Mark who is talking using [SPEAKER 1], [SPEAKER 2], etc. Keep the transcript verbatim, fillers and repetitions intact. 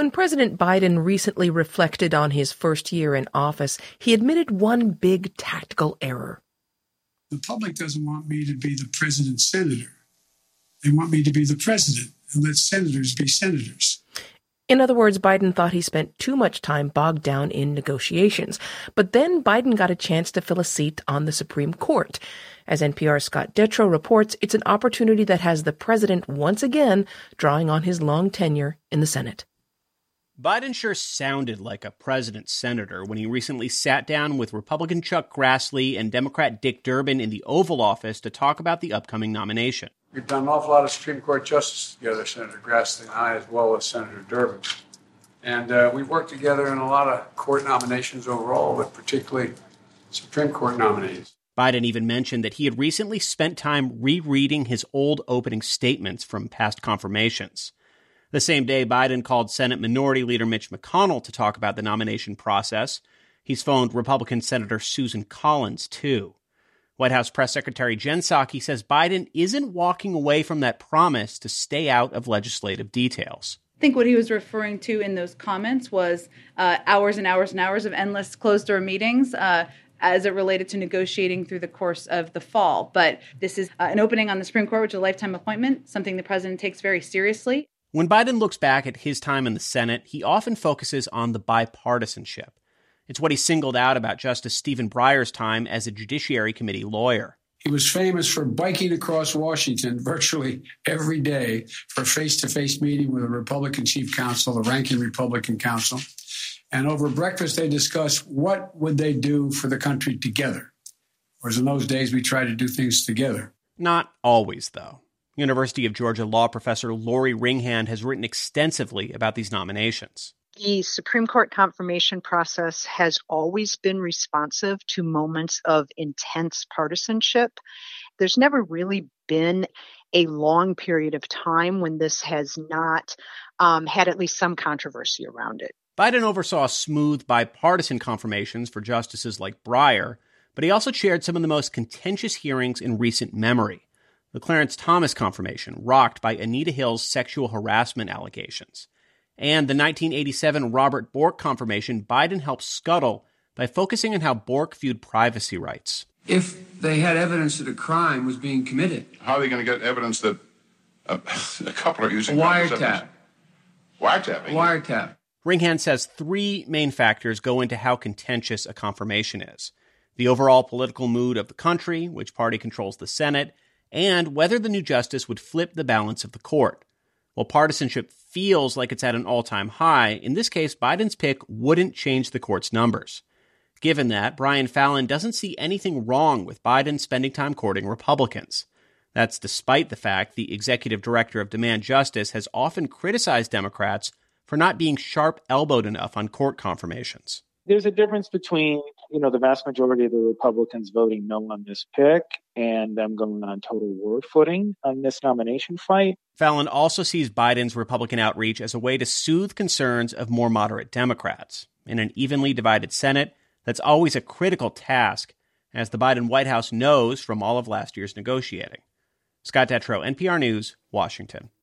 [SPEAKER 1] When President Biden recently reflected on his first year in office, he admitted one big tactical error.
[SPEAKER 2] The public doesn't want me to be the president's senator. They want me to be the president and let senators be senators.
[SPEAKER 1] In other words, Biden thought he spent too much time bogged down in negotiations. But then Biden got a chance to fill a seat on the Supreme Court. As N P R's Scott Detrow reports, it's an opportunity that has the president once again drawing on his long tenure in the Senate.
[SPEAKER 3] Biden sure sounded like a president's senator when he recently sat down with Republican Chuck Grassley and Democrat Dick Durbin in the Oval Office to talk about the upcoming nomination.
[SPEAKER 4] We've done an awful lot of Supreme Court justice together, Senator Grassley and I, as well as Senator Durbin. And uh, we've worked together in a lot of court nominations overall, but particularly Supreme Court nominees.
[SPEAKER 3] Biden even mentioned that he had recently spent time rereading his old opening statements from past confirmations. The same day, Biden called Senate Minority Leader Mitch McConnell to talk about the nomination process. He's phoned Republican Senator Susan Collins, too. White House Press Secretary Jen Psaki says Biden isn't walking away from that promise to stay out of legislative details.
[SPEAKER 5] I think what he was referring to in those comments was uh, hours and hours and hours of endless closed-door meetings uh, as it related to negotiating through the course of the fall. But this is uh, an opening on the Supreme Court, which is a lifetime appointment, something the president takes very seriously.
[SPEAKER 3] When Biden looks back at his time in the Senate, he often focuses on the bipartisanship. It's what he singled out about Justice Stephen Breyer's time as a Judiciary Committee lawyer.
[SPEAKER 2] He was famous for biking across Washington virtually every day for a face-to-face meeting with a Republican chief counsel, the ranking Republican counsel. And over breakfast, they discussed what would they do for the country together. Whereas in those days, we tried to do things together.
[SPEAKER 3] Not always, though. University of Georgia law professor Lori Ringhand has written extensively about these nominations.
[SPEAKER 6] The Supreme Court confirmation process has always been responsive to moments of intense partisanship. There's never really been a long period of time when this has not um, had at least some controversy around it.
[SPEAKER 3] Biden oversaw smooth bipartisan confirmations for justices like Breyer, but he also chaired some of the most contentious hearings in recent memory. The Clarence Thomas confirmation, rocked by Anita Hill's sexual harassment allegations. And the nineteen eighty-seven Robert Bork confirmation Biden helped scuttle by focusing on how Bork viewed privacy rights.
[SPEAKER 7] If they had evidence that a crime was being committed.
[SPEAKER 8] How are they going to get evidence that a, a couple are using
[SPEAKER 7] wiretap?
[SPEAKER 8] Wiretapping?
[SPEAKER 7] Wiretap.
[SPEAKER 3] Ringhand says three main factors go into how contentious a confirmation is. The overall political mood of the country, which party controls the Senate, and whether the new justice would flip the balance of the court. While partisanship feels like it's at an all-time high, in this case, Biden's pick wouldn't change the court's numbers. Given that, Brian Fallon doesn't see anything wrong with Biden spending time courting Republicans. That's despite the fact the executive director of Demand Justice has often criticized Democrats for not being sharp-elbowed enough on court confirmations.
[SPEAKER 9] There's a difference between, you know, the vast majority of the Republicans voting no on this pick and them going on total war footing on this nomination fight.
[SPEAKER 3] Fallon also sees Biden's Republican outreach as a way to soothe concerns of more moderate Democrats. In an evenly divided Senate, that's always a critical task, as the Biden White House knows from all of last year's negotiating. Scott Detrow, N P R News, Washington.